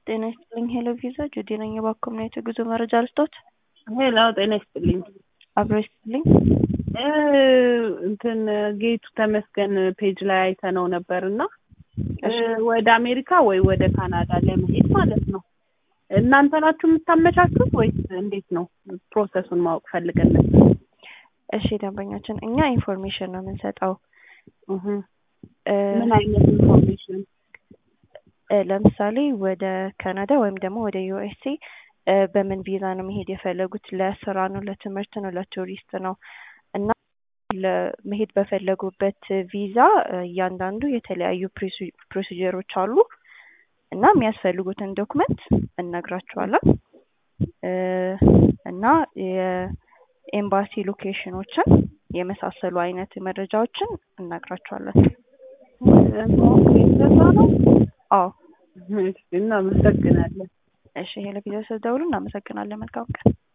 ጤና ይስጥልኝ ሄሎ ቪዛ ጁዲ ነኝ የባኮምኔት ጉዞ መረጃ ልስጦት። ሄሎ ጤና ይስጥልኝ። አብሮ ይስጥልኝ። እንትን ጌቱ ተመስገን ፔጅ ላይ አይተነው ነበርና ወደ አሜሪካ ወይ ወደ ካናዳ ለመሄድ ማለት ነው። እናንተ ናችሁ የምታመቻቹት ወይስ እንዴት ነው? ፕሮሰሱን ማወቅ ፈልገን ነበር። እሺ ደንበኛችን እኛ ኢንፎርሜሽን ነው የምንሰጠው። ምን አይነት ኢንፎርሜሽን? ለምሳሌ ወደ ካናዳ ወይም ደግሞ ወደ ዩኤስኤ በምን ቪዛ ነው መሄድ የፈለጉት? ለስራ ነው፣ ለትምህርት ነው፣ ለቱሪስት ነው? እና ለመሄድ በፈለጉበት ቪዛ እያንዳንዱ የተለያዩ ፕሮሲጀሮች አሉ እና የሚያስፈልጉትን ዶክመንት እነግራችኋለን እና የኤምባሲ ሎኬሽኖችን የመሳሰሉ አይነት መረጃዎችን እነግራችኋለን። አዎ እናመሰግናለን። እሺ ሄሎ ቪዛ ስለደውሉ እናመሰግናለን። መልካም ቀን።